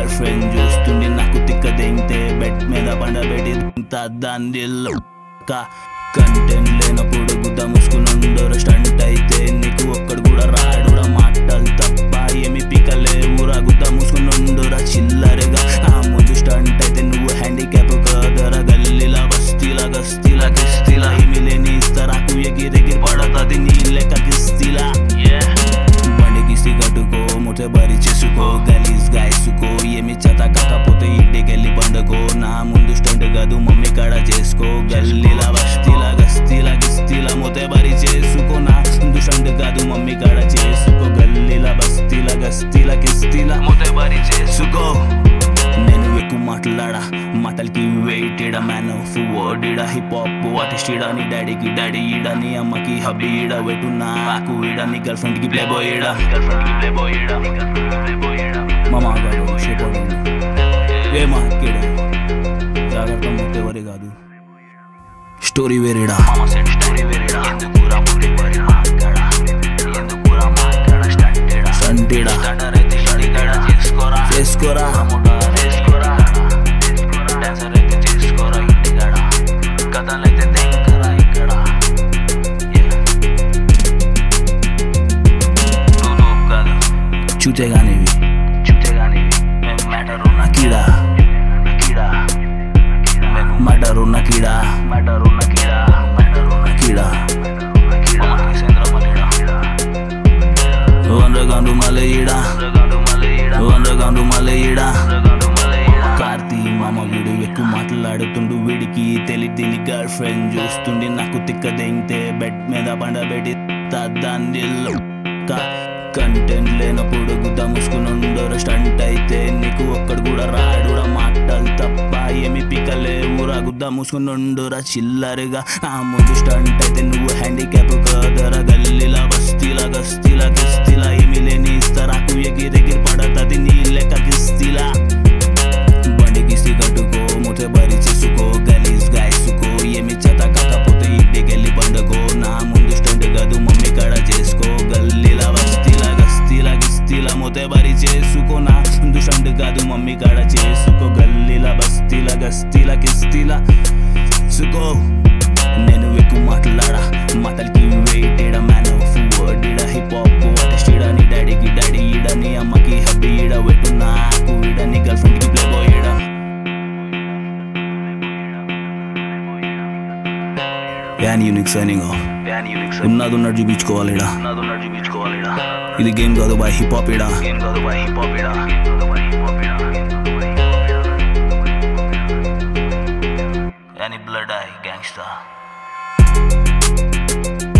girl friend చూస్తుండి నాకు తిక్క దెంగితే bed మీద పండబెట్టి దాన్ని కంటెంట్ లేనప్పుడు గుద్ద ముసుకునుండరు స్టంట్ అయితే నీకు ఒక్కడు కూడా రాడురా మాటలు తప్ప ఏమి పీకలేవురా గుద్ద ముసుకునుండురా చిల్లరగా నా ముందు స్టంట్ అయితే నువ్వు హ్యాండిక్యాప్ కాదరా గల్లీలా బస్తీలా గస్తీలా కిస్తీలా ఏమి లేని ఇస్తారాకు ఎగిరెగిరి పడతది నీ లెక్క కిస్తీలా బండికి సిగట్టుకో ముఠ బరి చేసుకో గలీజ్ గాయసుకో ఏమి చేత కాకపోతే ఇంటికెళ్ళి పండుకో నా ముందు స్టంట్ కాదు మమ్మీ కాడ చేసుకో గల్లీలా బస్తీలా గస్తీలా గిస్తీలా మొతే బరి చేసుకో నా ముందు స్టంట్ కాదు మమ్మీ కాడ చేసుకో గల్లీలా బస్తీలా గస్తీలా గిస్తీలా మొతే బరి చేసుకో నేను ఎక్కువ మాట్లాడా మాటలకి వెయిట్ ఇడ మ్యాన్ ఆఫ్ వర్డ్ ఇడ హిప్ హాప్ ఆర్టిస్ట్ ఇడ నీ డాడీకి డాడీ ఇడ నీ అమ్మకి హబ్బీ ఇడ వెటు నాకు ఇడ నీ గర్ల్ ఫ్రెండ్ కి ప్లే బాయ్ ఇడ మామా గారు షేపోడు ఏమా ఇక్కడ జాగ్రత్త మొత్తెవరి కాదు స్టోరీ వేరేడా స్టంటేడా చేసుకోరా చూతేగానివి మటరున్న కీడా వందగండు మలయిడా కార్తీ మామ వీడు ఎక్కువ మాట్లాడుతుండు వీడికి తెలియదు నీ గర్ల్ ఫ్రెండ్ చూస్తుండి నాకు తిక్క దెంగితే బెడ్ మీద పండబెట్టి దాన్ని కంటెంట్ లేనప్పుడు గుద్ద ముసుకునుండరు స్టంట్ అయితే నీకు ఒక్కడు కూడా రాడురా మాటలు తప్ప ఏమి పీకలేవురా గుద్ద ముసుకునుండురా చిల్లరగా నా ముందు స్టంట్ అయితే నువ్వు హ్యాండిక్యాప్ కాదరా గల్లీలా బస్తీలా గస్తీలా కిస్తీలా ఏమి లేని ఇస్తారాకు ఎగిరెగిరి పడతది నీ లెక్క కిస్తీలా బండికి సిగట్టుకో ముఠ బరి చేసుకో గలీజ్ గాయసుకో ఏమి చేత కాకపోతే ఇంటికెళ్ళి పండుకో నా ముందు స్టంట్ కాదు మమ్మీ కాడ చేసుకో గల్లీలా బస్తీలా గస్తీలా గిస్తీలా మొతే బరి చేసుకో నా ముందు స్టంట్ కాదు మమ్మీ కాడ చేసుకో గల్లీలా బస్తీలా గస్తీలా కిస్తీలా సుకో నేను ఎక్కువ మాట్లాడా మాటలకి వెయిట్ ఇడ మ్యాన్ ఆఫ్ వర్డ్ ఇడ హిప్ హాప్ ఆర్టిస్ట్ ఇడ నీ డాడీకి డాడీ ఇడ నీ అమ్మకి హబ్బీ ఇడ వెటు నాకు ఇడ నీ గర్ల్ ఫ్రెండ్ కి ప్లే బాయ్ ఇడ యాన్ యూనిక్ సైనింగ్ ఆఫ్ ఉన్నది ఉన్నట్టు చూపించుకోవాలి ఇడ ఇది గేమ్ కాదు బాయ్ హిప్ హాప్ ఇడ యాని బ్లడ్ ఐ గ్యాంగ్స్టర్